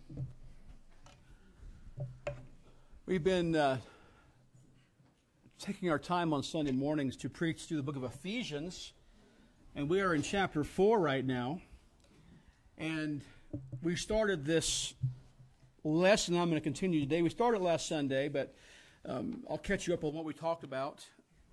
We've been taking our time on Sunday mornings to preach through the book of Ephesians, and we are in chapter 4 right now. And we started this lesson I'm going to continue today. We started last Sunday, but I'll catch you up on what we talked about,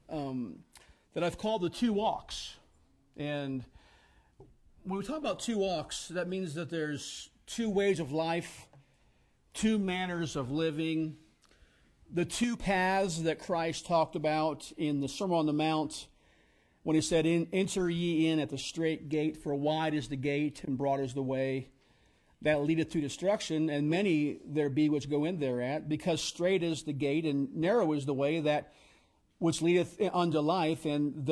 that I've called the two walks. And when we talk about two walks, that means that there's two ways of life, two manners of living, the two paths that Christ talked about in the Sermon on the Mount when he said, "Enter ye in at the strait gate, for wide is the gate and broad is the way that leadeth to destruction, and many there be which go in thereat, because strait is the gate and narrow is the way that which leadeth unto life, and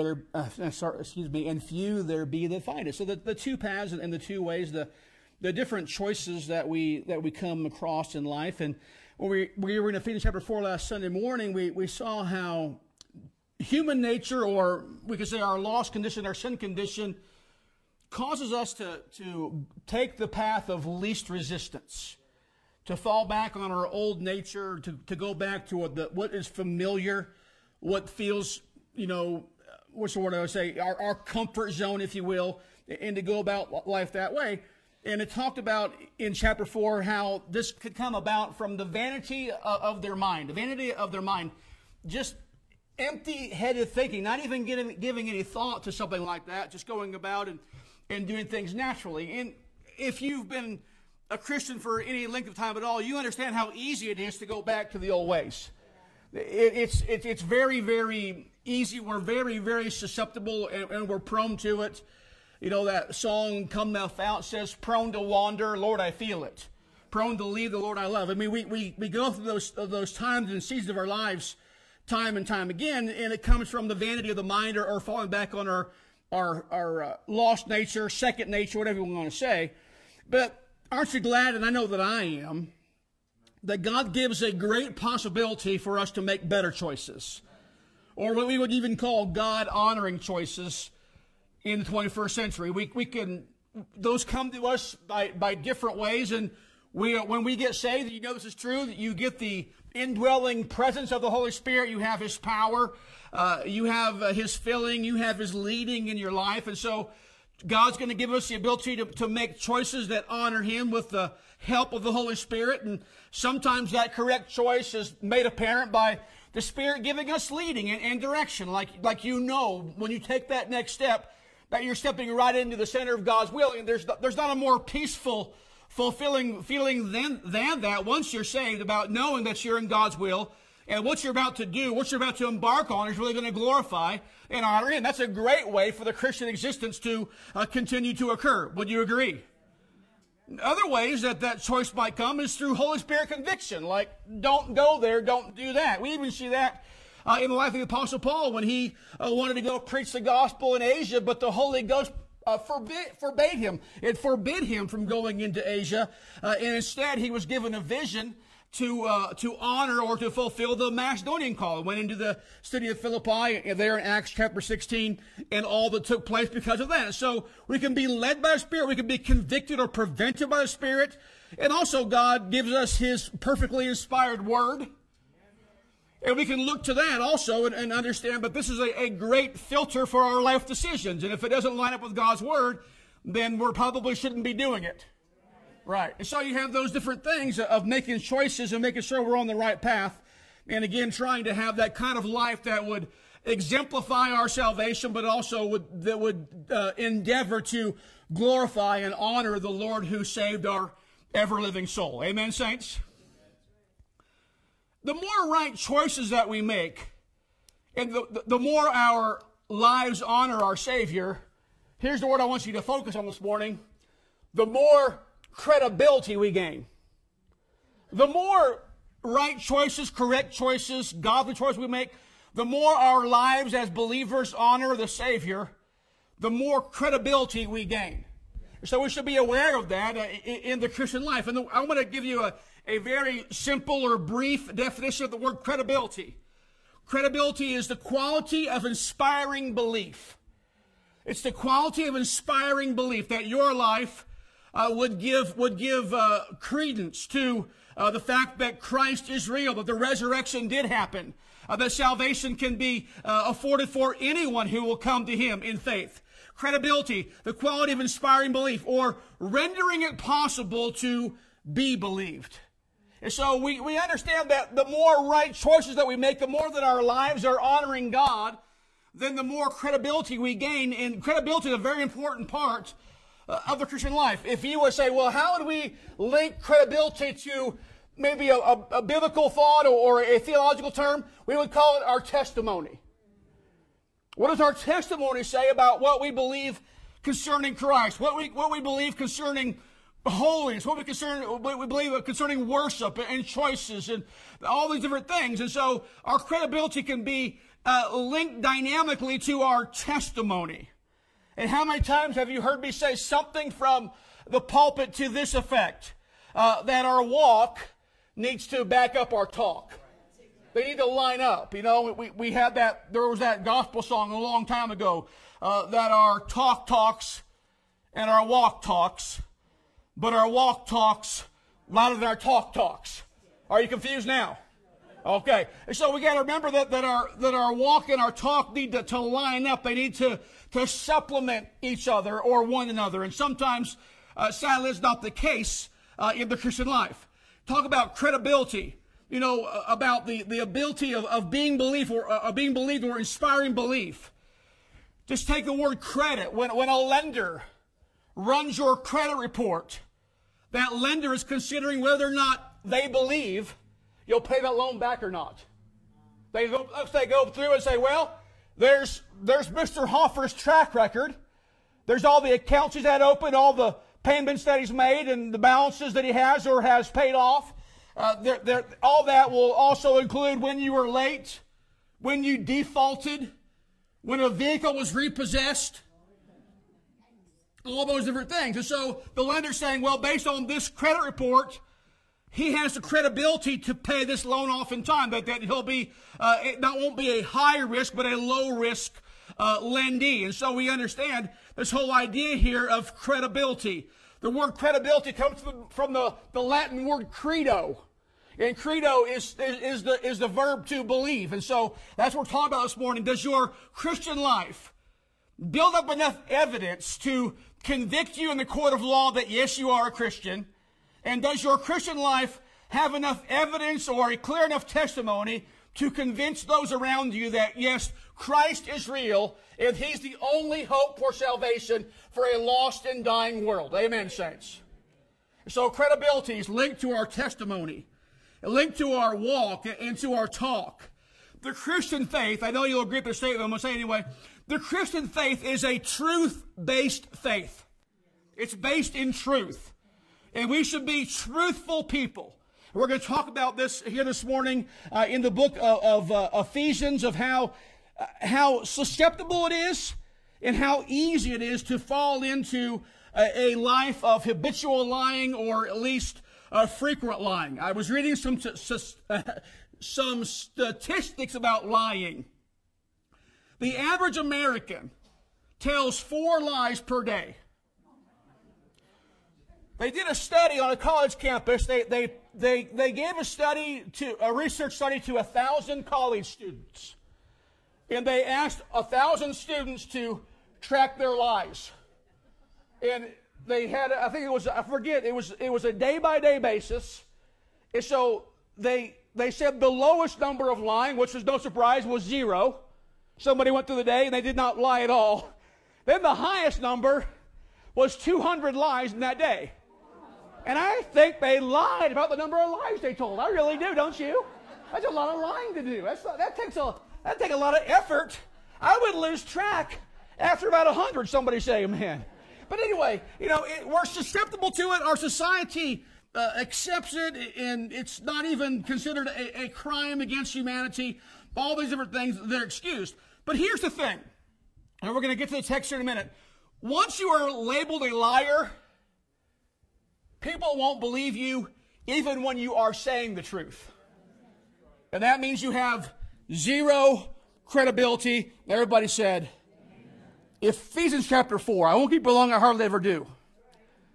and few there be that find it." So the two paths and the two ways, the different choices that we come across in life. And when we were in Ephesians chapter 4 last Sunday morning, we saw how human nature, or we could say our lost condition, our sin condition, causes us to take the path of least resistance, to fall back on our old nature, to go back to what is familiar, what feels, what's the word I would say, our comfort zone, if you will, and to go about life that way. And it talked about in chapter 4 how this could come about from the vanity of their mind. The vanity of their mind. Just empty-headed thinking, not even giving any thought to something like that, just going about and doing things naturally. And if you've been a Christian for any length of time at all, you understand how easy it is to go back to the old ways. It's very, very easy. We're very, very susceptible, and we're prone to it. You know, that song, "Come Thou Fount," says, "Prone to wander, Lord, I feel it. Prone to leave the Lord I love." I mean, we go through those times and seasons of our lives time and time again, and it comes from the vanity of the mind, or falling back on our lost nature, second nature, whatever you want to say. But aren't you glad, and I know that I am, that God gives a great possibility for us to make better choices, or what we would even call God-honoring choices in the 21st century. Those come to us by different ways, and when we get saved, you know this is true, that you get the indwelling presence of the Holy Spirit, you have His power, you have His filling, you have His leading in your life, and so God's going to give us the ability to make choices that honor Him with the help of the Holy Spirit, and sometimes that correct choice is made apparent by the Spirit giving us leading and direction, like when you take that next step, that you're stepping right into the center of God's will. And there's not a more peaceful, fulfilling feeling than that once you're saved, about knowing that you're in God's will, and what you're about to do, what you're about to embark on, is really going to glorify and honor Him. That's a great way for the Christian existence to continue to occur. Would you agree? Other ways that choice might come is through Holy Spirit conviction, like don't go there, don't do that. We even see that in the life of the Apostle Paul when he wanted to go preach the gospel in Asia, but the Holy Ghost forbade him. It forbid him from going into Asia, and instead he was given a vision to honor or to fulfill the Macedonian call. Went into the city of Philippi, there in Acts chapter 16, and all that took place because of that. So we can be led by the Spirit, we can be convicted or prevented by the Spirit, and also God gives us His perfectly inspired Word. And we can look to that also and understand, but this is a great filter for our life decisions. And if it doesn't line up with God's Word, then we probably shouldn't be doing it. Right. And so you have those different things of making choices and making sure we're on the right path. And again, trying to have that kind of life that would exemplify our salvation, but also would endeavor to glorify and honor the Lord who saved our ever-living soul. Amen, saints? The more right choices that we make, and the more our lives honor our Savior, here's the word I want you to focus on this morning, the more credibility we gain. The more right choices, correct choices, godly choices we make, the more our lives as believers honor the Savior, the more credibility we gain. So we should be aware of that in the Christian life. And I want to give you a very simple or brief definition of the word credibility. Credibility is the quality of inspiring belief. It's the quality of inspiring belief that your life would give credence to the fact that Christ is real, that the resurrection did happen, that salvation can be afforded for anyone who will come to him in faith. Credibility, the quality of inspiring belief, or rendering it possible to be believed. And so we understand that the more right choices that we make, the more that our lives are honoring God, then the more credibility we gain. And credibility is a very important part of the Christian life. If you would say, well, how would we link credibility to maybe a biblical thought or a theological term? We would call it our testimony. What does our testimony say about what we believe concerning Christ? What we believe concerning holiness? What we believe concerning worship and choices and all these different things? And so our credibility can be linked dynamically to our testimony. And how many times have you heard me say something from the pulpit to this effect? That our walk needs to back up our talk. They need to line up. You know, we had that, there was that gospel song a long time ago, that our talk talks and our walk talks, but our walk talks louder than our talk talks. Are you confused now? Okay. And so we got to remember that our walk and our talk need to line up. They need to supplement each other or one another. And sometimes, sadly, it's not the case in the Christian life. Talk about credibility. You know, about the ability of being believed or inspiring belief. Just take the word credit. When a lender runs your credit report, that lender is considering whether or not they believe you'll pay that loan back or not. They go through and say, well, there's Mr. Hoffer's track record. There's all the accounts he's had open, all the payments that he's made, and the balances that he has or has paid off. All that will also include when you were late, when you defaulted, when a vehicle was repossessed, all those different things. And so the lender's saying, well, based on this credit report, he has the credibility to pay this loan off in time, that he'll be, it won't be a high risk, but a low risk lendee. And so we understand this whole idea here of credibility. The word credibility comes from the Latin word credo. And credo is the verb to believe. And so that's what we're talking about this morning. Does your Christian life build up enough evidence to convict you in the court of law that yes, you are a Christian? And does your Christian life have enough evidence or a clear enough testimony to convince those around you that yes, Christ is real and he's the only hope for salvation for a lost and dying world? Amen, saints. So credibility is linked to our testimony, linked to our walk and to our talk. The Christian faith, I know you'll agree with this statement, I'm going to say it anyway. The Christian faith is a truth-based faith. It's based in truth. And we should be truthful people. We're going to talk about this here this morning in the book of Ephesians, of how susceptible it is and how easy it is to fall into a life of habitual lying, or at least frequent lying. I was reading some statistics about lying. The average American tells 4 lies per day. They did a study on a college campus. They gave a research study to 1,000 college students, and they asked 1,000 students to track their lies. And they had, I think it was, I forget, it was a day-by-day basis. And so they said the lowest number of lying, which was no surprise, was 0. Somebody went through the day and they did not lie at all. Then the highest number was 200 lies in that day. And I think they lied about the number of lies they told. I really do, don't you? That's a lot of lying to do. That takes a lot of effort. I would lose track after about 100, somebody say amen. But anyway, you know, we're susceptible to it. Our society accepts it, and it's not even considered a crime against humanity. All these different things, they're excused. But here's the thing, and we're going to get to the text here in a minute. Once you are labeled a liar, people won't believe you even when you are saying the truth. And that means you have 0 credibility. Everybody said, Ephesians chapter 4. I won't keep it long, I hardly ever do.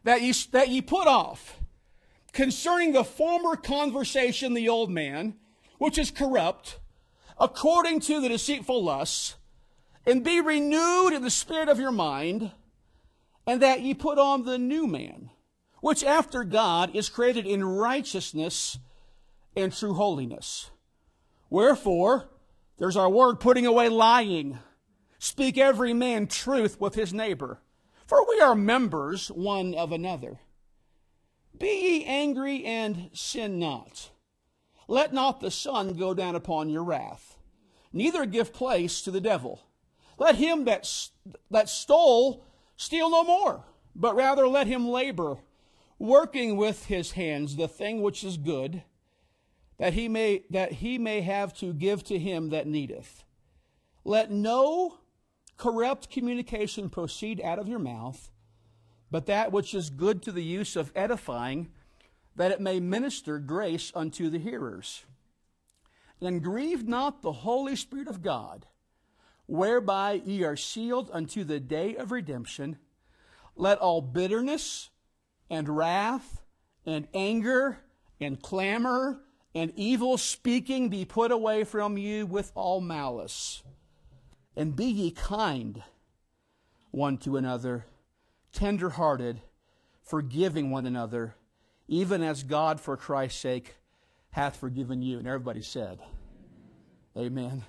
that ye put off, concerning the former conversation, the old man, which is corrupt, according to the deceitful lusts, and be renewed in the spirit of your mind, and that ye put on the new man, which after God is created in righteousness and true holiness. Wherefore, there's our word, putting away lying. Speak every man truth with his neighbor, for we are members one of another. Be ye angry and sin not. Let not the sun go down upon your wrath, neither give place to the devil. Let him that stole steal no more, but rather let him labor, working with his hands the thing which is good, that he may have to give to him that needeth. Let no corrupt communication proceed out of your mouth, but that which is good to the use of edifying, that it may minister grace unto the hearers. And grieve not the Holy Spirit of God, whereby ye are sealed unto the day of redemption. Let all bitterness and wrath and anger and clamor and evil speaking be put away from you with all malice. And be ye kind one to another, tender-hearted, forgiving one another, even as God for Christ's sake hath forgiven you. And everybody said, amen.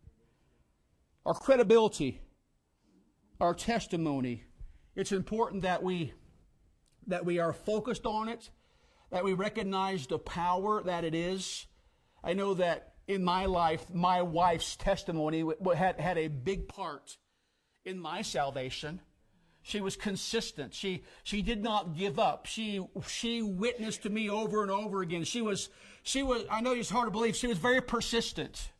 Our credibility, our testimony, it's important that we are focused on it, that we recognize the power that it is. I know that in my life, my wife's testimony had a big part in my salvation. She was consistent. She did not give up. She witnessed to me over and over again. She was. I know it's hard to believe. She was very persistent.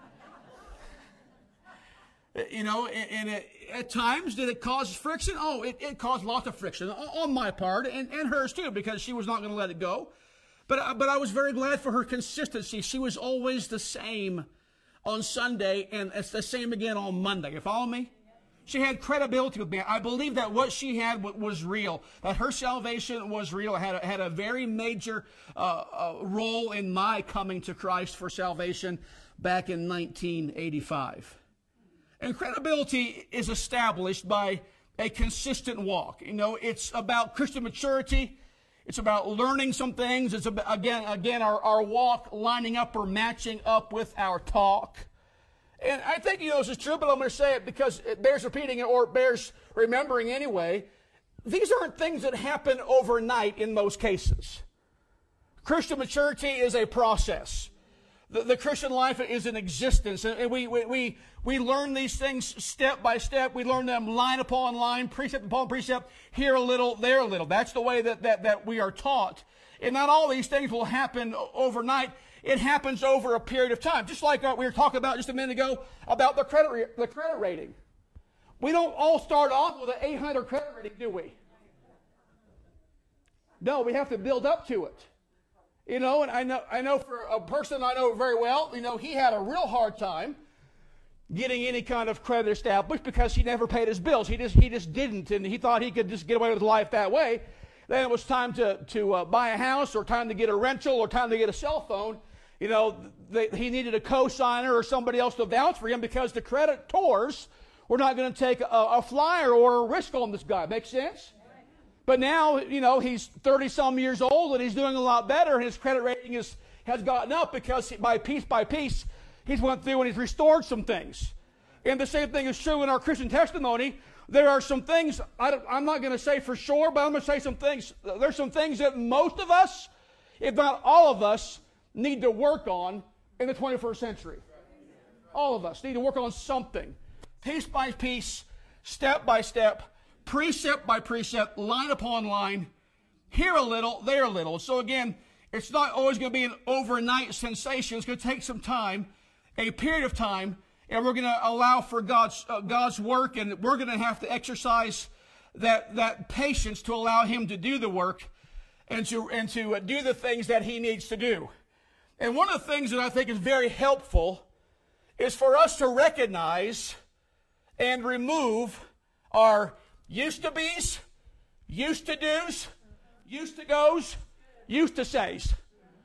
You know, and at times, did it cause friction? Oh, it caused lots of friction on my part and hers too, because she was not going to let it go. But I was very glad for her consistency. She was always the same on Sunday, and it's the same again on Monday. You follow me? She had credibility with me. I believe that what she had was real, that her salvation was real. It had a very major role in my coming to Christ for salvation back in 1985. And credibility is established by a consistent walk. You know, it's about Christian maturity. It's about learning some things. It's about, again, our walk lining up or matching up with our talk. And I think you know this is true, but I'm going to say it because it bears repeating it or it bears remembering anyway. These aren't things that happen overnight in most cases. Christian maturity is a process. The Christian life is an existence, and we learn these things step by step. We learn them line upon line, precept upon precept, here a little, there a little. That's the way that we are taught. And not all these things will happen overnight. It happens over a period of time. Just like we were talking about just a minute ago about the credit rating. We don't all start off with an 800 credit rating, do we? No, we have to build up to it. You know, and I know for a person I know very well, you know, he had a real hard time getting any kind of credit established because he never paid his bills. He just didn't, and he thought he could just get away with life that way. Then it was time to buy a house, or time to get a rental, or time to get a cell phone. You know, he needed a co-signer or somebody else to vouch for him because the creditors were not going to take a flyer or a risk on this guy. Make sense? But now, you know, he's 30-some years old and he's doing a lot better, and his credit rating has gotten up because by piece, he's went through and he's restored some things. And the same thing is true in our Christian testimony. There are some things, I'm not going to say for sure, but I'm going to say some things. There's some things that most of us, if not all of us, need to work on in the 21st century. All of us need to work on something. Piece by piece, step by step, precept by precept, line upon line, here a little, there a little. So again, it's not always going to be an overnight sensation. It's going to take some time, a period of time, and we're going to allow for God's work, and we're going to have to exercise that patience to allow Him to do the work and to do the things that He needs to do. And one of the things that I think is very helpful is for us to recognize and remove our used to be's, used to do's, used to goes, used to says.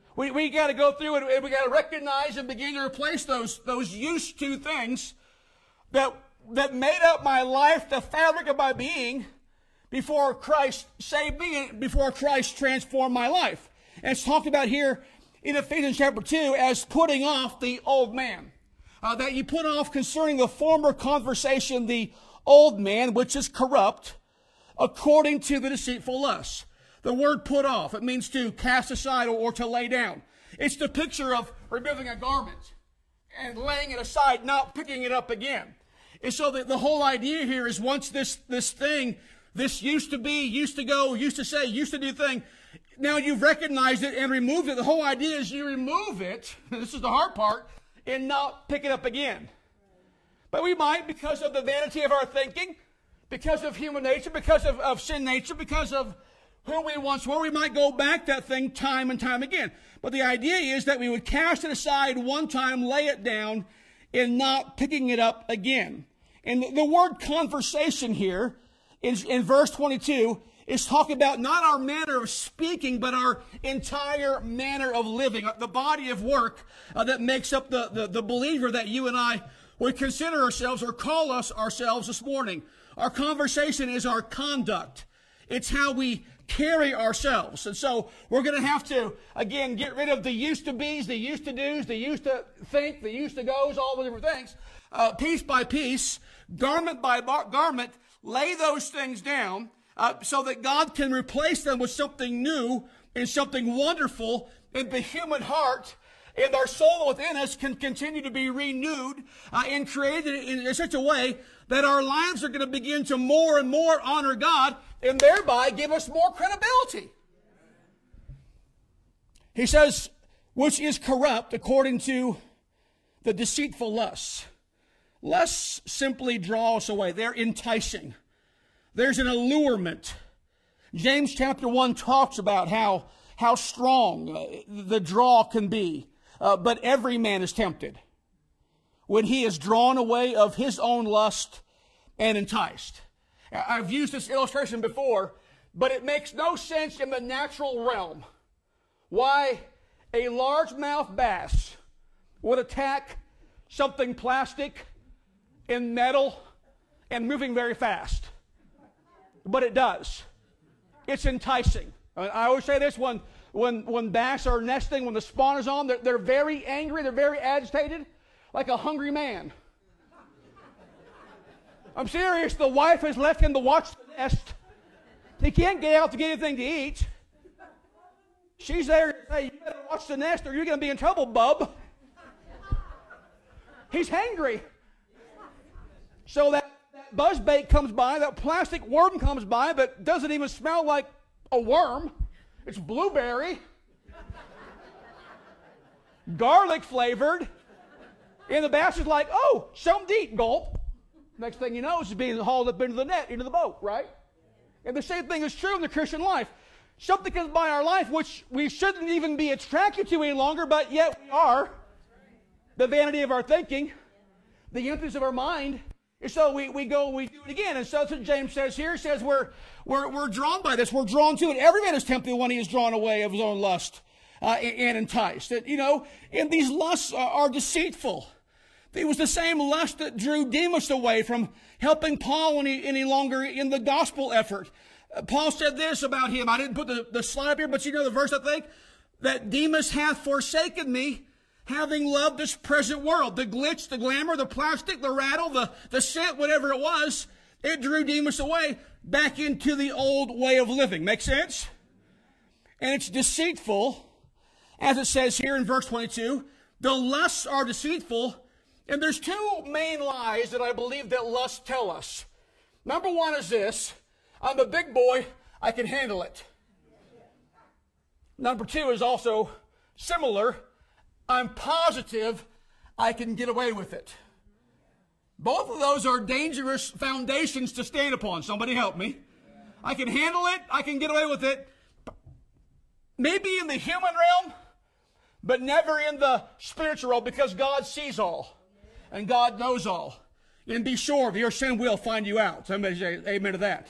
We got to go through and we got to recognize and begin to replace those used to things that made up my life, the fabric of my being, before Christ saved me and before Christ transformed my life. And it's talked about here in Ephesians chapter 2 as putting off the old man. That you put off concerning the former conversation the old man, which is corrupt, according to the deceitful lusts. The word put off, it means to cast aside or to lay down. It's the picture of removing a garment and laying it aside, not picking it up again. And so the whole idea here is once this thing, this used to be, used to go, used to say, used to do thing, now you've recognized it and removed it. The whole idea is you remove it, this is the hard part, and not pick it up again. But we might, because of the vanity of our thinking, because of human nature, because of sin nature, because of who we once were, we might go back that thing time and time again. But the idea is that we would cast it aside one time, lay it down, and not picking it up again. And the word conversation here in verse 22 is talking about not our manner of speaking, but our entire manner of living, the body of work that makes up the believer that you and I would consider ourselves or call us ourselves this morning. Our conversation is our conduct. It's how we carry ourselves. And so we're going to have to, again, get rid of the used to be's, the used to do's, the used to think, the used to goes, all the different things. Piece by piece, garment by garment, lay those things down so that God can replace them with something new and something wonderful, and the human heart and our soul within us can continue to be renewed and created in such a way that our lives are going to begin to more and more honor God and thereby give us more credibility. He says, which is corrupt according to the deceitful lusts. Lusts simply draw us away. They're enticing. There's an allurement. James chapter 1 talks about how strong the draw can be. But every man is tempted when he is drawn away of his own lust and enticed. I've used this illustration before, but it makes no sense in the natural realm why a largemouth bass would attack something plastic and metal and moving very fast. But it does. It's enticing. I always say this, when bass are nesting, when the spawn is on, they're very angry, they're very agitated, like a hungry man. I'm serious. The wife has left him to watch the nest. He can't get out to get anything to eat. She's there to say, you better watch the nest or you're going to be in trouble, bub. He's hangry. So that buzzbait comes by, that plastic worm comes by that doesn't even smell like a worm. It's blueberry, garlic flavored, and the bass is like, oh, something to eat, gulp. Next thing you know, it's being hauled up into the net, into the boat, right? And the same thing is true in the Christian life. Something comes by our life which we shouldn't even be attracted to any longer, but yet we are. The vanity of our thinking, the emptiness of our mind. And so we go and we do it again. And so that's what James says here. He says we're drawn by this. We're drawn to it. Every man is tempted when he is drawn away of his own lust and enticed. And these lusts are deceitful. It was the same lust that drew Demas away from helping Paul any longer in the gospel effort. Paul said this about him. I didn't put the slide up here, but you know the verse, I think, that Demas hath forsaken me, having loved this present world. The glitz, the glamour, the plastic, the rattle, the scent, whatever it was, it drew Demas away back into the old way of living. Make sense? And it's deceitful, as it says here in verse 22. The lusts are deceitful. And there's two main lies that I believe that lusts tell us. Number one is this: I'm a big boy, I can handle it. Number two is also similar: I'm positive I can get away with it. Both of those are dangerous foundations to stand upon. Somebody help me. I can handle it, I can get away with it. Maybe in the human realm, but never in the spiritual realm, because God sees all. And God knows all. And be sure of your sin will find you out. Somebody say amen to that.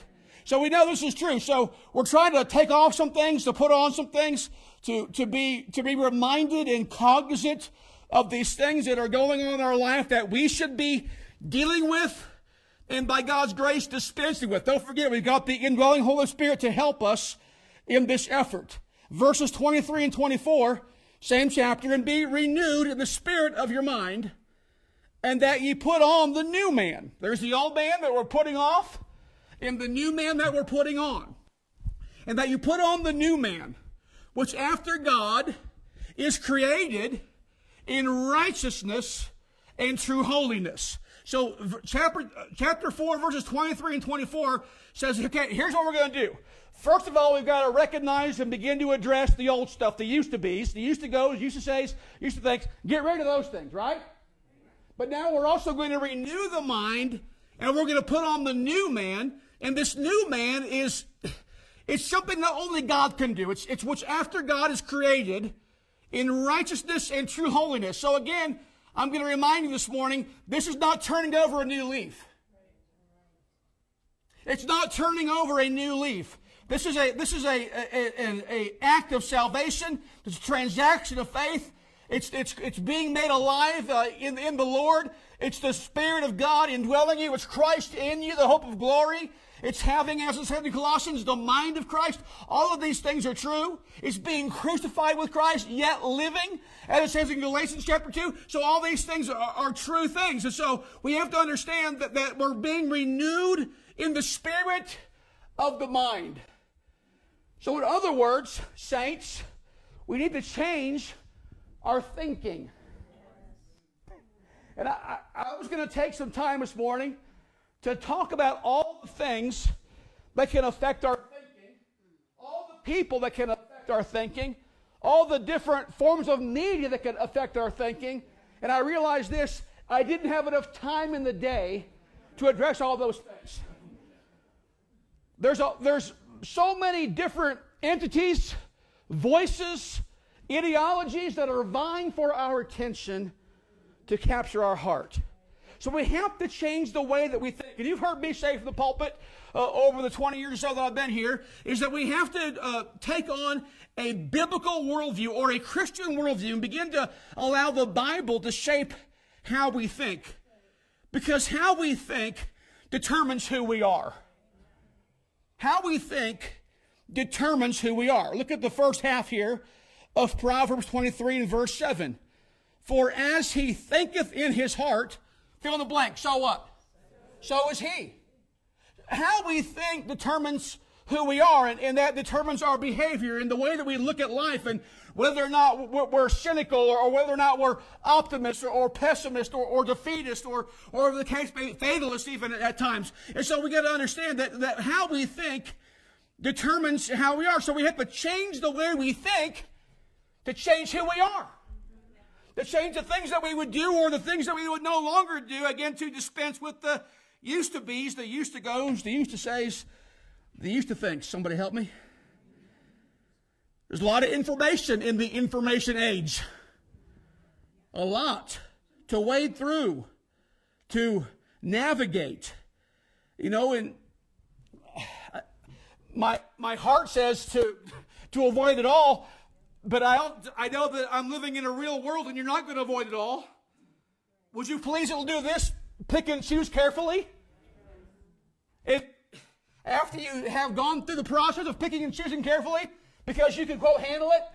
So we know this is true. So we're trying to take off some things, to put on some things, to be reminded and cognizant of these things that are going on in our life that we should be dealing with and by God's grace dispensing with. Don't forget, we've got the indwelling Holy Spirit to help us in this effort. Verses 23 and 24, same chapter, and be renewed in the spirit of your mind, and that ye put on the new man. There's the old man that we're putting off, and the new man that we're putting on. And that you put on the new man, which after God is created in righteousness and true holiness. So chapter 4, verses 23 and 24 says, okay, here's what we're going to do. First of all, we've got to recognize and begin to address the old stuff, the used to be's, the used to go's, used to say's, used to things. Get rid of those things, right? But now we're also going to renew the mind, and we're going to put on the new man. And this new man it's something that only God can do. It's which after God is created in righteousness and true holiness. So again, I'm going to remind you this morning, this is not turning over a new leaf. It's not turning over a new leaf. This is an act of salvation. It's a transaction of faith. It's being made alive in the Lord. It's the Spirit of God indwelling you. It's Christ in you, the hope of glory. It's having, as it said in Colossians, the mind of Christ. All of these things are true. It's being crucified with Christ, yet living, as it says in Galatians chapter 2. So all these things are true things. And so we have to understand that we're being renewed in the spirit of the mind. So in other words, saints, we need to change our thinking. And I was going to take some time this morning to talk about all the things that can affect our thinking, all the people that can affect our thinking, all the different forms of media that can affect our thinking. And I realized this, I didn't have enough time in the day to address all those things. There's so many different entities, voices, ideologies that are vying for our attention to capture our heart. So we have to change the way that we think. And you've heard me say from the pulpit over the 20 years or so that I've been here, is that we have to take on a biblical worldview or a Christian worldview and begin to allow the Bible to shape how we think. Because how we think determines who we are. How we think determines who we are. Look at the first half here of Proverbs 23 and verse 7. For as he thinketh in his heart, fill in the blank, so what? So is he. How we think determines who we are, and that determines our behavior and the way that we look at life, and whether or not we're cynical, or whether or not we're optimist or pessimist or defeatist or the case fatalist even at times. And so we got to understand that how we think determines how we are. So we have to change the way we think to change who we are. To change the things that we would do or the things that we would no longer do, again, to dispense with the used to be's, the used to go's, the used to say's, the used to thinks. Somebody help me? There's a lot of information in the information age. A lot to wade through, to navigate. You know, and my heart says to avoid it all. But I know that I'm living in a real world and you're not going to avoid it all. Would you please do this? Pick and choose carefully. And after you have gone through the process of picking and choosing carefully, because you can, quote, handle it,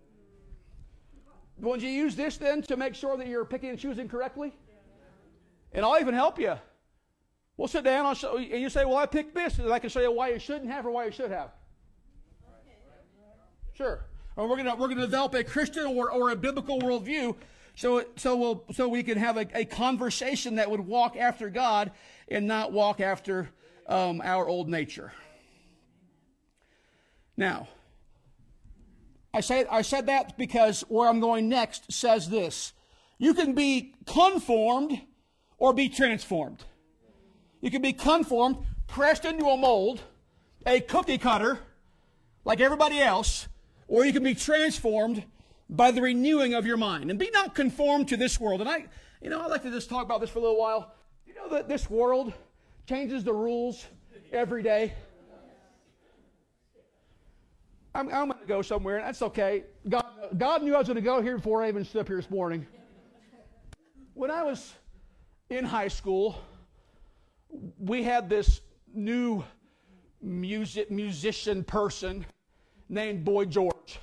won't you use this then to make sure that you're picking and choosing correctly? And I'll even help you. We'll sit down and you say, well, I picked this, and I can show you why you shouldn't have or why you should have. Sure. Or we're going to develop a Christian or a biblical worldview, so we can have a conversation that would walk after God and not walk after our old nature. Now, I said that because where I'm going next says this: you can be conformed or be transformed. You can be conformed, pressed into a mold, a cookie cutter, like everybody else. Or you can be transformed by the renewing of your mind. And be not conformed to this world. And I'd like to just talk about this for a little while. You know that this world changes the rules every day? I'm going to go somewhere, and that's okay. God knew I was going to go here before I even stood up here this morning. When I was in high school, we had this new musician person named Boy George.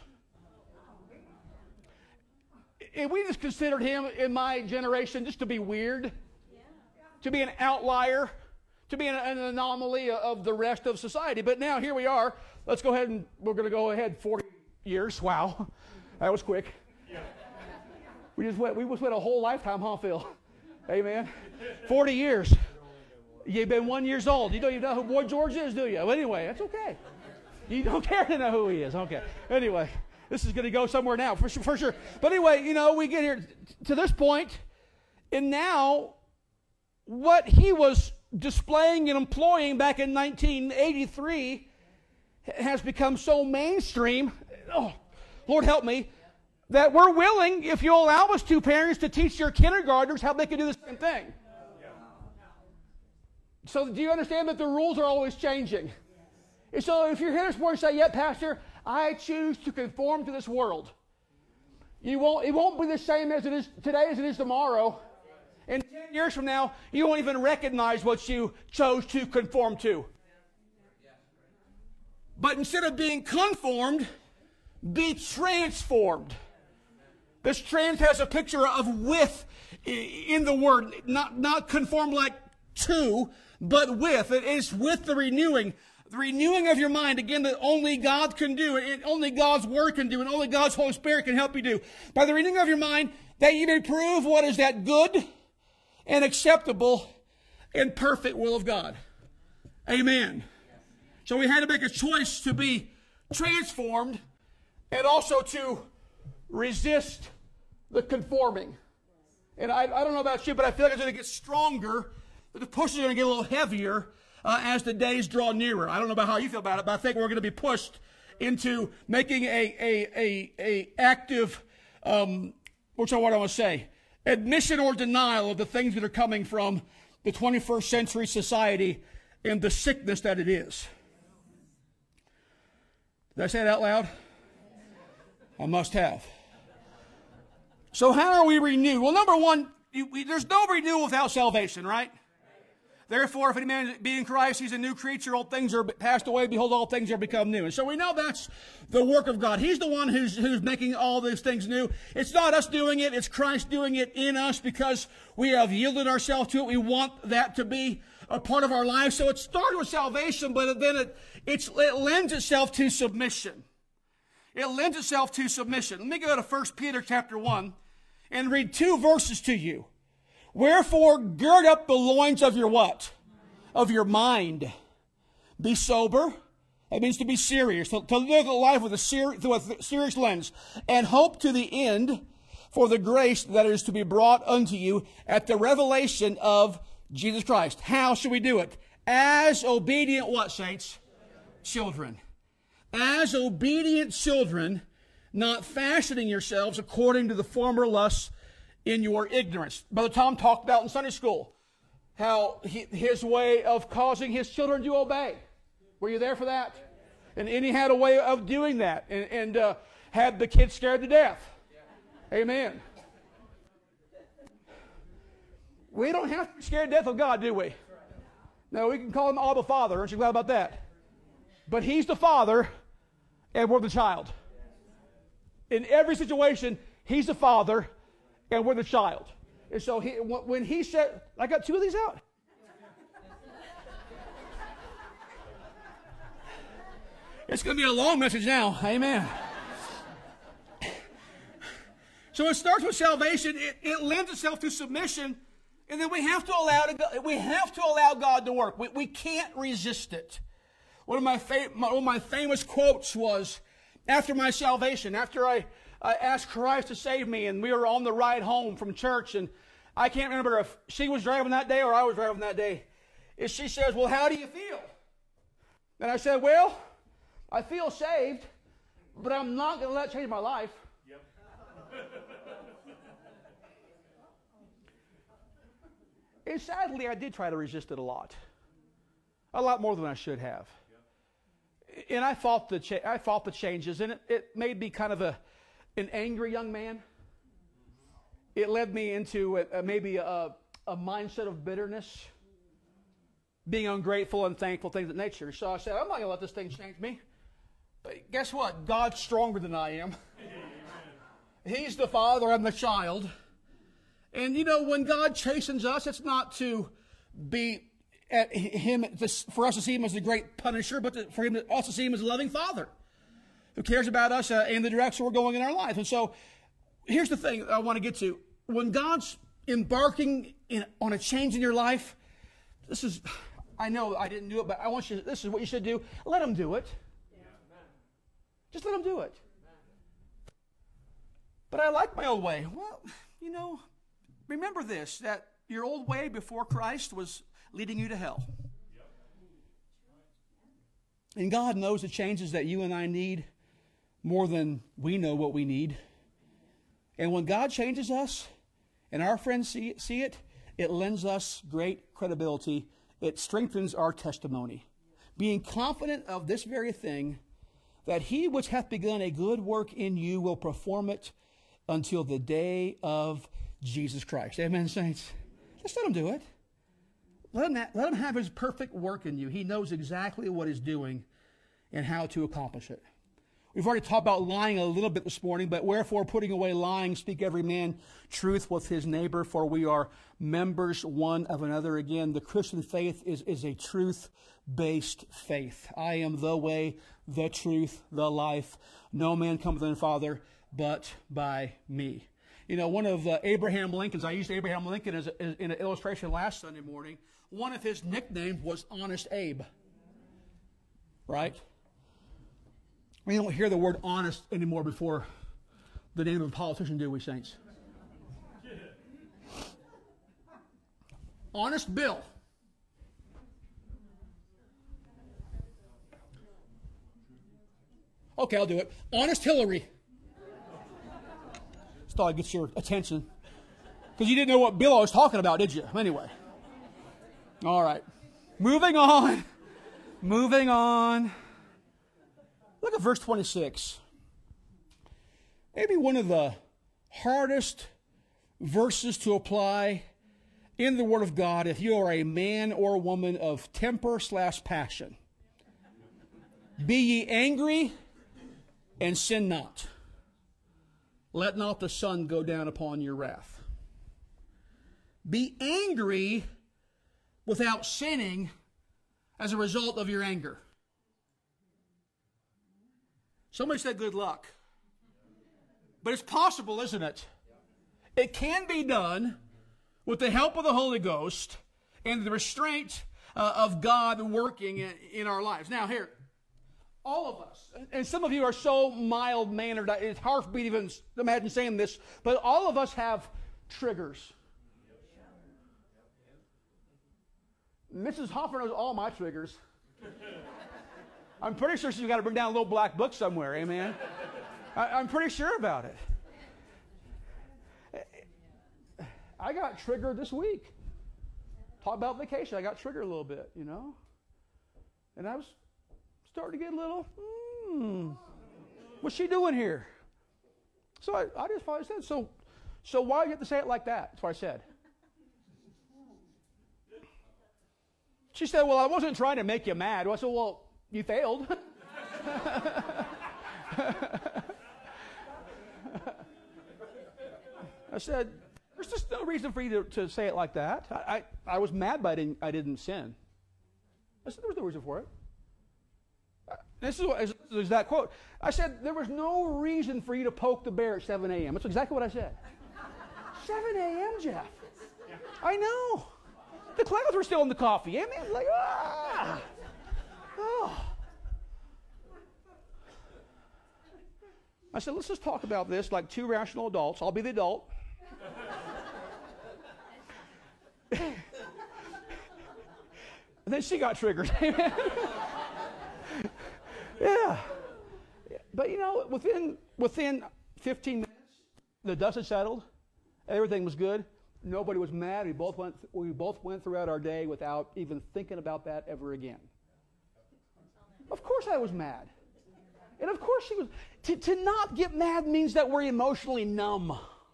And we just considered him in my generation just to be weird, to be an outlier, to be an anomaly of the rest of society. But now here we are. Let's go ahead and we're going to go ahead 40 years. Wow, that was quick. We just went a whole lifetime, huh, Phil? Amen. 40 years. You've been 1 year old. You don't even know who Boy George is, do you? Well, anyway, that's okay. You don't care to know who he is. Okay. Anyway, this is going to go somewhere now, for sure. But anyway, we get here to this point, and now what he was displaying and employing back in 1983 has become so mainstream, oh, Lord help me, that we're willing, if you allow us to, parents, to teach your kindergartners how they can do the same thing. So do you understand that the rules are always changing? And so if you're here this morning and say, yeah, Pastor, I choose to conform to this world. It won't be the same as it is today as it is tomorrow. And 10 years from now, you won't even recognize what you chose to conform to. But instead of being conformed, be transformed. This trans has a picture of with in the word, not conformed like to, but with. It is with the renewing of your mind, again, that only God can do, and only God's Word can do, and only God's Holy Spirit can help you do. By the renewing of your mind, that you may prove what is that good and acceptable and perfect will of God. Amen. So we had to make a choice to be transformed and also to resist the conforming. And I don't know about you, but I feel like it's going to get stronger. The push is going to get a little heavier as the days draw nearer. I don't know about how you feel about it, but I think we're going to be pushed into making a active, what I want to say, admission or denial of the things that are coming from the 21st century society and the sickness that it is. Did I say it out loud? I must have. So how are we renewed? Well, number one, there's no renewal without salvation, right? Therefore, if any man be in Christ, he's a new creature. Old things are passed away. Behold, all things are become new. And so we know that's the work of God. He's the one who's making all these things new. It's not us doing it. It's Christ doing it in us because we have yielded ourselves to it. We want that to be a part of our life. So it started with salvation, but then it lends itself to submission. It lends itself to submission. Let me go to 1 Peter chapter 1 and read 2 verses to you. Wherefore, gird up the loins of your what? Of your mind. Be sober. That means to be serious. To live a life with through a serious lens. And hope to the end for the grace that is to be brought unto you at the revelation of Jesus Christ. How should we do it? As obedient what, saints? Children. As obedient children, not fashioning yourselves according to the former lusts in your ignorance. Brother Tom talked about in Sunday school how his way of causing his children to obey. Were you there for that? And he had a way of doing that and had the kids scared to death. Amen. We don't have to be scared to death of God, do we? No, we can call him Abba Father. Aren't you glad about that? But he's the Father and we're the child. In every situation, he's the Father and we're the child. And so when he said, I got 2 of these out. It's going to be a long message now. Amen. So it starts with salvation. It lends itself to submission. And then we have to allow God to work. We can't resist it. One of my famous quotes was, after my salvation, after I asked Christ to save me, and we were on the ride home from church, and I can't remember if she was driving that day or I was driving that day. And she says, well, how do you feel? And I said, well, I feel saved, but I'm not going to let it change my life. Yep. And sadly, I did try to resist it a lot more than I should have. And I fought the changes, and it made me kind of an angry young man. It led me into maybe a mindset of bitterness, being ungrateful and thankful, things of that nature. So I said, I'm not going to let this thing change me. But guess what? God's stronger than I am. He's the father, I'm the child. And you know, when God chastens us, it's not to be at him, for us to see him as the great punisher, but for him to also see him as a loving father who cares about us and the direction we're going in our life. And so here's the thing I want to get to. When God's embarking on a change in your life, I know I didn't do it, but this is what you should do. Let him do it. Just let him do it. But I like my old way. Well, you know, remember this, that your old way before Christ was leading you to hell. And God knows the changes that you and I need more than we know what we need. And when God changes us, and our friends see it, it lends us great credibility. It strengthens our testimony. Being confident of this very thing, that he which hath begun a good work in you will perform it until the day of Jesus Christ. Amen, saints? Just let him do it. Let him have his perfect work in you. He knows exactly what he's doing and how to accomplish it. We've already talked about lying a little bit this morning, but wherefore, putting away lying, speak every man truth with his neighbor, for we are members one of another. Again, the Christian faith is a truth-based faith. I am the way, the truth, the life. No man cometh unto the Father but by me. You know, one of Abraham Lincoln's, I used Abraham Lincoln in an illustration last Sunday morning. One of his nicknames was Honest Abe. Right? We don't hear the word honest anymore before the name of a politician, do we, saints? Honest Bill. Okay, I'll do it. Honest Hillary. Just thought I'd get your attention. Because you didn't know what bill I was talking about, did you? Anyway. All right. Moving on. Moving on. Look at verse 26. Maybe one of the hardest verses to apply in the Word of God if you are a man or a woman of temper/passion. Be ye angry and sin not. Let not the sun go down upon your wrath. Be angry without sinning as a result of your anger. Somebody said good luck. But it's possible, isn't it? It can be done with the help of the Holy Ghost and the restraint of God working in our lives. Now here, all of us, and some of you are so mild-mannered, it's hard for me to even imagine saying this, but all of us have triggers. Mrs. Hoffer knows all my triggers. I'm pretty sure she's got to bring down a little black book somewhere, amen? I'm pretty sure about it. I got triggered this week. Talk about vacation. I got triggered a little bit, you know? And I was starting to get a little, what's she doing here? So I just finally said, so why do you have to say it like that? That's what I said. She said, well, I wasn't trying to make you mad. I said, well, you failed. I said, there's just no reason for you to say it like that. I was mad, but I didn't sin. I said, there was no reason for it. This is that quote. I said, there was no reason for you to poke the bear at 7 a.m. That's exactly what I said. 7 a.m., Jeff. I know. The clouds were still in the coffee. Amen. Like, oh. I said, let's just talk about this like two rational adults. I'll be the adult. And then she got triggered. Amen. Yeah. But you know, within 15 minutes, the dust had settled. Everything was good. Nobody was mad. We both went throughout our day without even thinking about that ever again. Of course I was mad. And of course she was. To not get mad means that we're emotionally numb.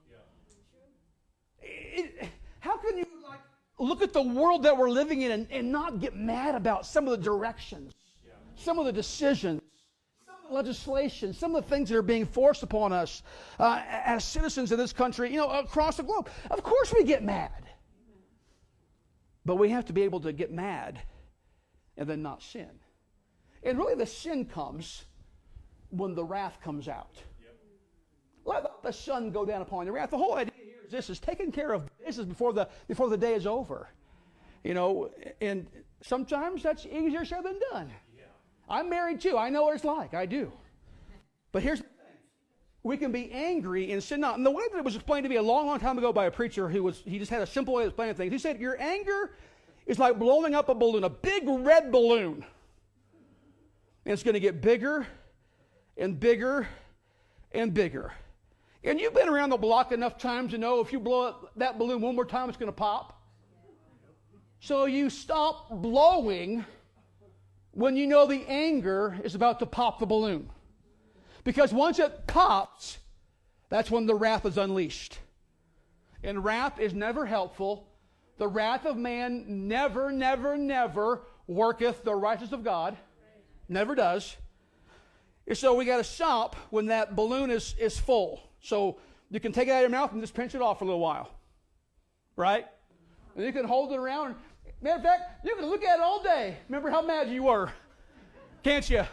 How can you look at the world that we're living in and not get mad about some of the directions, some of the decisions, some of the legislation, some of the things that are being forced upon us as citizens of this country, across the globe? Of course we get mad. But we have to be able to get mad and then not sin. And really the sin comes when the wrath comes out. Let the sun go down upon the wrath. The whole idea here is this is taking care of business before the day is over. And sometimes that's easier said than done. I'm married too. I know what it's like. I do. But here's the thing. We can be angry and sin not. And the way that it was explained to me a long, long time ago by a preacher he just had a simple way of explaining things. He said, your anger is like blowing up a balloon, a big red balloon. And it's going to get bigger and bigger and bigger. And you've been around the block enough times to know if you blow up that balloon one more time, it's going to pop. So you stop blowing when you know the anger is about to pop the balloon. Because once it pops, that's when the wrath is unleashed. And wrath is never helpful. The wrath of man never, never, never worketh the righteousness of God. Never does. And so we got to stop when that balloon is full. So you can take it out of your mouth and just pinch it off for a little while. Right? And you can hold it around. Matter of fact, you can look at it all day. Remember how mad you were. Can't you?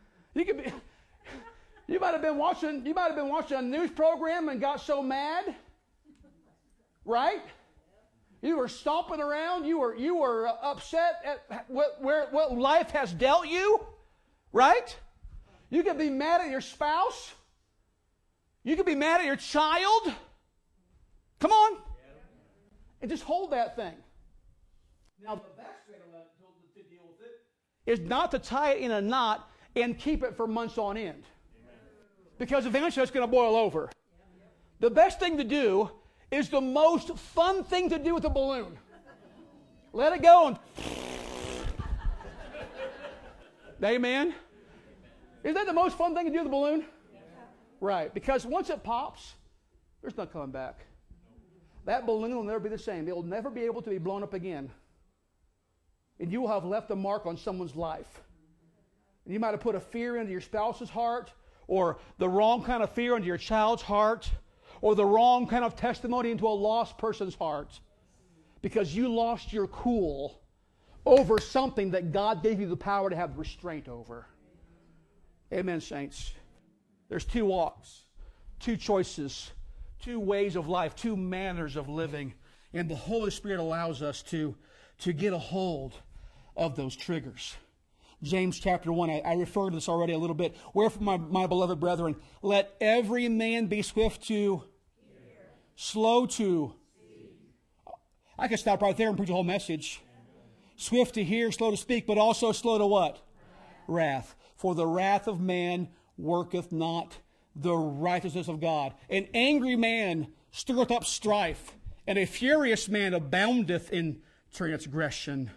You might have been watching a news program and got so mad. Right? You were stomping around. You were upset at what life has dealt you. Right? You could be mad at your spouse. You could be mad at your child. Come on. And just hold that thing. Now, the best way to deal with it is not to tie it in a knot and keep it for months on end. Because eventually it's going to boil over. The best thing to do is the most fun thing to do with a balloon. Let it go and... Amen? Isn't that the most fun thing to do with a balloon? Right. Because once it pops, there's no coming back. That balloon will never be the same. It will never be able to be blown up again. And you will have left a mark on someone's life. And you might have put a fear into your spouse's heart, or the wrong kind of fear into your child's heart, or the wrong kind of testimony into a lost person's heart. Because you lost your cool over something that God gave you the power to have restraint over. Amen, saints. There's two walks, two choices, two ways of life, two manners of living. And the Holy Spirit allows us to get a hold of those triggers. James chapter 1, I referred to this already a little bit. Wherefore, my beloved brethren, let every man be swift to hear, slow to speak. I could stop right there and preach a whole message. Swift to hear, slow to speak, but also slow to what? Wrath. For the wrath of man worketh not the righteousness of God. An angry man stirreth up strife, and a furious man aboundeth in transgression.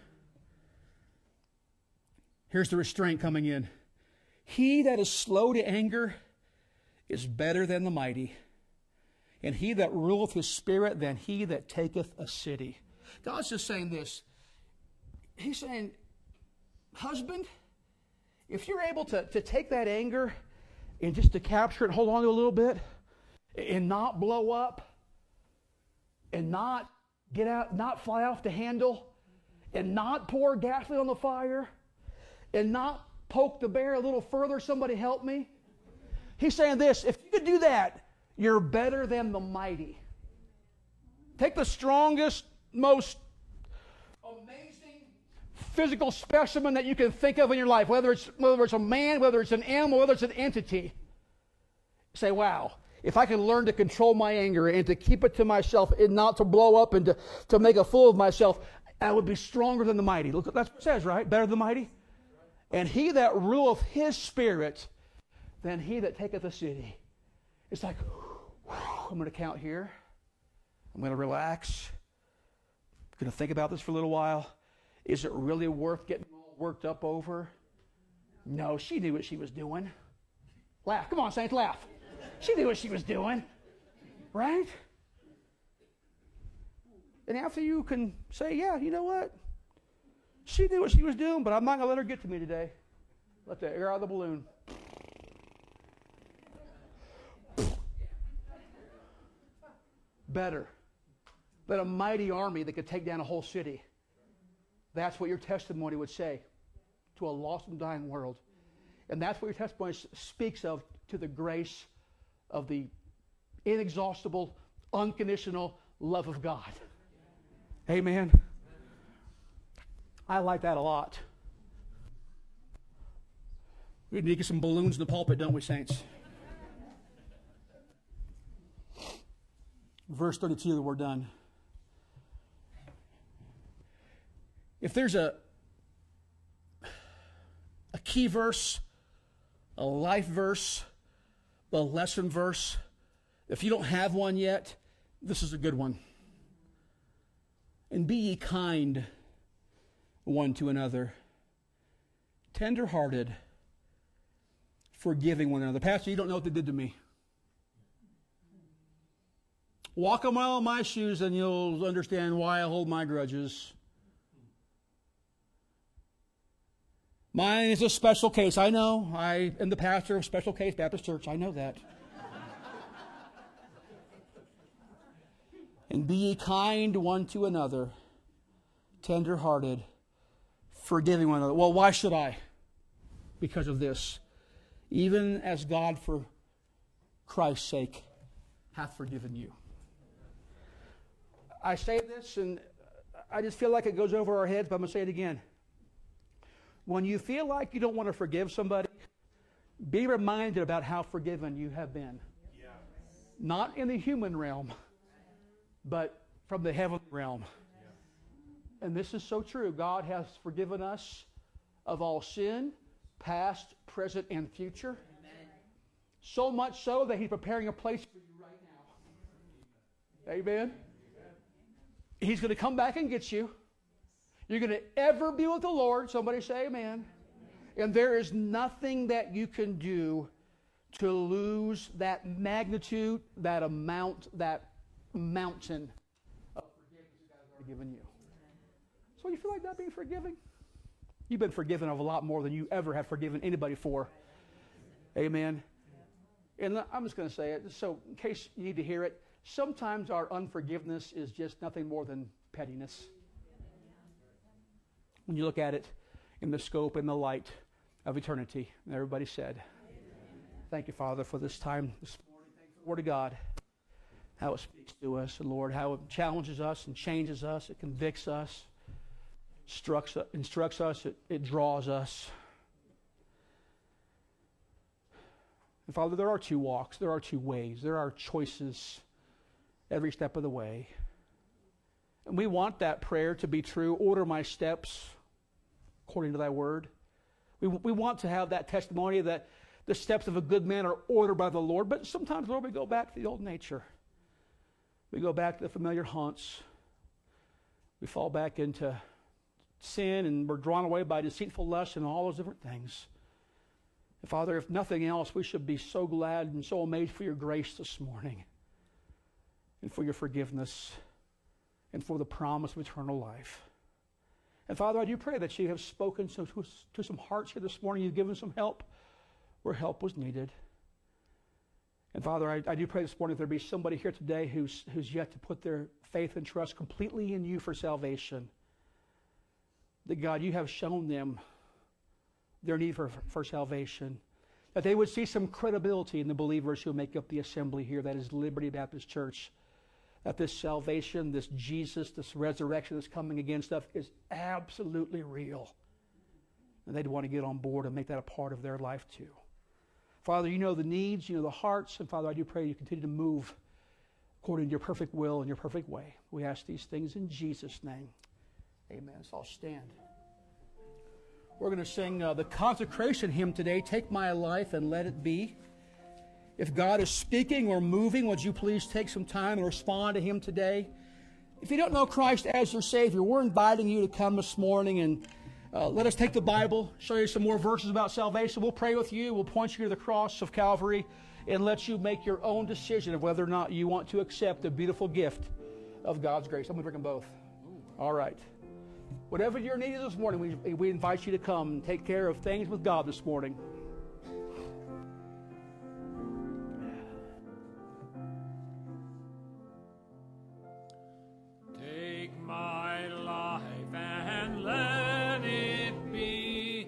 Here's the restraint coming in. He that is slow to anger is better than the mighty, and he that ruleth his spirit than he that taketh a city. God's just saying this. He's saying, husband, if you're able to take that anger and just to capture it and hold on to it a little bit and not blow up and not get out, not fly off the handle and not pour gasoline on the fire and not poke the bear a little further, somebody help me. He's saying this, if you could do that, you're better than the mighty. Take the strongest, most amazing physical specimen that you can think of in your life, whether it's a man, whether it's an animal, whether it's an entity. Say, wow, if I can learn to control my anger and to keep it to myself and not to blow up and to make a fool of myself, I would be stronger than the mighty. Look, that's what it says, right? Better than the mighty. And he that ruleth his spirit than he that taketh a city. It's like, I'm going to count here. I'm going to relax. I'm going to think about this for a little while. Is it really worth getting all worked up over? No, she knew what she was doing. Laugh. Come on, saints, laugh. She knew what she was doing. Right? And after you can say, yeah, you know what? She knew what she was doing, but I'm not going to let her get to me today. Let the air out of the balloon. Better than a mighty army that could take down a whole city. That's what your testimony would say to a lost and dying world. And that's what your testimony speaks of, to the grace of the inexhaustible, unconditional love of God. Amen. I like that a lot. We need to get some balloons in the pulpit, don't we, saints? Verse 32, we're done. If there's a key verse, a life verse, a lesson verse, if you don't have one yet, this is a good one. And be ye kind one to another, tender-hearted, forgiving one another. Pastor, you don't know what they did to me. Walk a mile in my shoes and you'll understand why I hold my grudges. Mine is a special case. I know. I am the pastor of Special Case Baptist Church. I know that. And be ye kind one to another, tender-hearted, forgiving one another. Well, why should I? Because of this. Even as God, for Christ's sake, hath forgiven you. I say this, and I just feel like it goes over our heads, but I'm going to say it again. When you feel like you don't want to forgive somebody, be reminded about how forgiven you have been. Yeah. Not in the human realm, but from the heavenly realm. Yeah. And this is so true. God has forgiven us of all sin, past, present, and future. Amen. So much so that He's preparing a place for you right now. Amen. He's going to come back and get you. You're going to ever be with the Lord. Somebody say amen. And there is nothing that you can do to lose that magnitude, that amount, that mountain of forgiveness that God has already given you. So you feel like not being forgiving? You've been forgiven of a lot more than you ever have forgiven anybody for. Amen. And I'm just going to say it, so in case you need to hear it, sometimes our unforgiveness is just nothing more than pettiness. When you look at it in the scope and the light of eternity. And everybody said, thank you, Father, for this time this morning. Thank you for the Word of God, how it speaks to us, and Lord, how it challenges us and changes us, it convicts us, instructs us, it draws us. And Father, there are two walks, there are two ways, there are choices every step of the way. And we want that prayer to be true. Order my steps according to thy word. We want to have that testimony that the steps of a good man are ordered by the Lord. But sometimes, Lord, we go back to the old nature. We go back to the familiar haunts. We fall back into sin and we're drawn away by deceitful lust and all those different things. And Father, if nothing else, we should be so glad and so amazed for your grace this morning and for your forgiveness and for the promise of eternal life. And Father, I do pray that you have spoken to some hearts here this morning. You've given some help where help was needed. And Father, I do pray this morning if there be somebody here today who's yet to put their faith and trust completely in you for salvation, that God, you have shown them their need for salvation, that they would see some credibility in the believers who make up the assembly here, that is Liberty Baptist Church. That this salvation, this Jesus, this resurrection that's coming again stuff is absolutely real. And they'd want to get on board and make that a part of their life too. Father, you know the needs, you know the hearts, and Father, I do pray you continue to move according to your perfect will and your perfect way. We ask these things in Jesus' name. Amen. So I'll stand. We're going to sing the consecration hymn today, Take My Life and Let It Be. If God is speaking or moving, would you please take some time and respond to Him today? If you don't know Christ as your Savior, we're inviting you to come this morning Let us take the Bible, show you some more verses about salvation. We'll pray with you. We'll point you to the cross of Calvary and let you make your own decision of whether or not you want to accept the beautiful gift of God's grace. I'm going to bring them both. All right. Whatever your need is this morning, we invite you to come and take care of things with God this morning. Take my life and let it be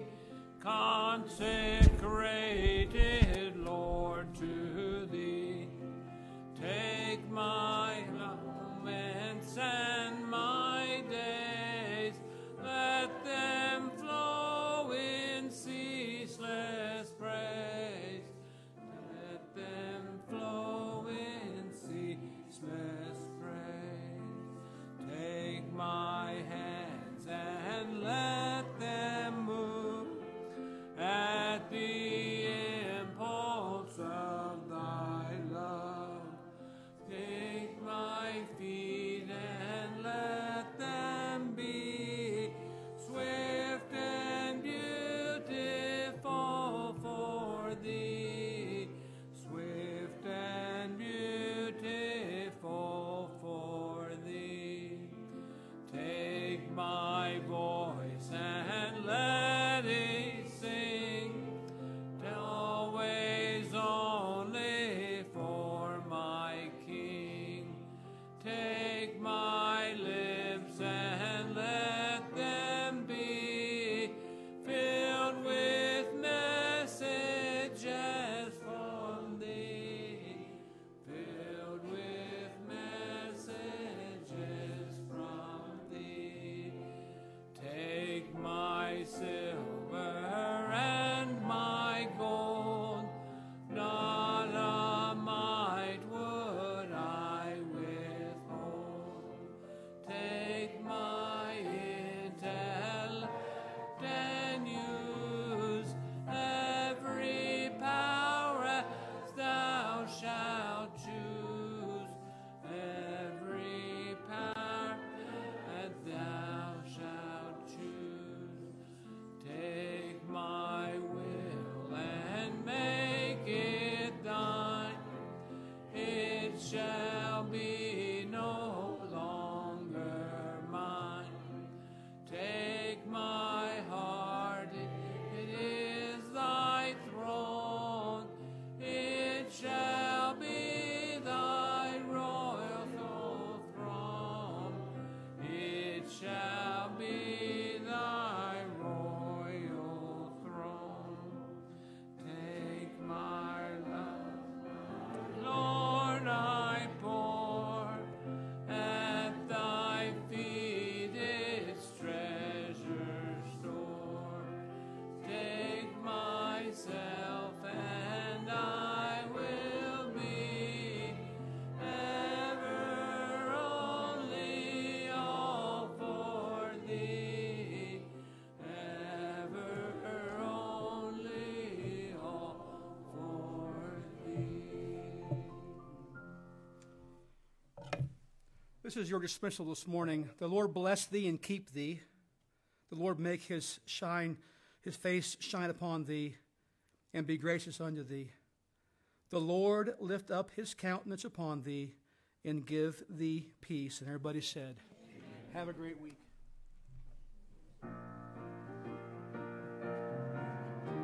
consecrated, Lord, to Thee. Take my moments and my days, let them flow in ceaseless praise. Let them flow in ceaseless praise. Take my hands and let them move at the impulse of Thy love. Take my feet and let them be swift and beautiful for Thee. Swift and beautiful for Thee. Take my voice and let it sing, always only for my King. Take my lips and let them be filled with messages from Thee. Filled with messages from Thee. Take my silver and my gold, not a mite would I withhold. Take my intellect and use every power as Thou shalt choose. Every power that Thou shalt choose. Take my will and make it Thine. It shall be no longer mine. Take my heart, it is Thy throne. It shall be Thy royal throne. It shall be Thy royal throne. Take my love, Lord, I pour at Thy feet its treasure store. Take myself and I will be ever only all for Thee. Ever only all for Thee. This is your dismissal this morning. The Lord bless thee and keep thee. The Lord make his face shine upon thee and be gracious unto thee. The Lord lift up his countenance upon thee and give thee peace. And everybody said, amen. Have a great week.